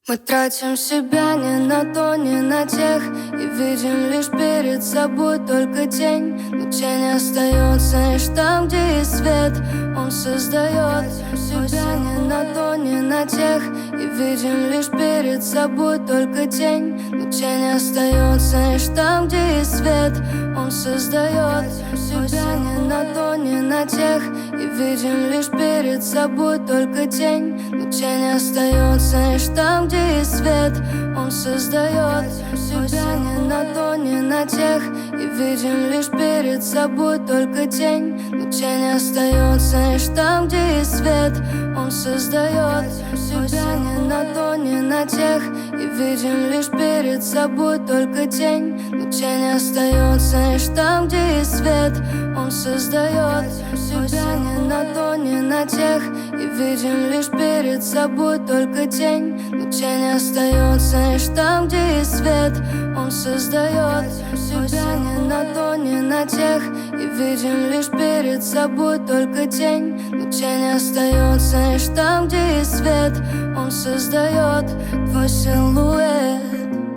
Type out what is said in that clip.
Мы тратим себя ни на то, ни на тех, и видим лишь перед собой только тень. Но тень остается лишь там, где есть свет. Он создает себя ни на то, ни на тех, и видим лишь перед собой только тень. Но тень остается лишь там, где есть свет. Он создает себя ни на то, ни на тех, и видим лишь перед собой только тень. Но тень остается лишь там, где есть свет. Он создает себя ни на то, ни на тех, и видим лишь перед собой только тень. Но тень остается лишь там, где есть свет. Он создает себя ни на то, ни на тех, и видим лишь перед собой только тень. Но тень остается лишь там, где есть свет. Он создает себя ни на то, ни на тех, и видим лишь перед собой только тень. Но тень остается лишь там, где есть свет. Он создает себя ни на то, ни на тех, и видим лишь перед собой только тень. Но тень остается лишь там, где есть свет. Он создает твой силуэт.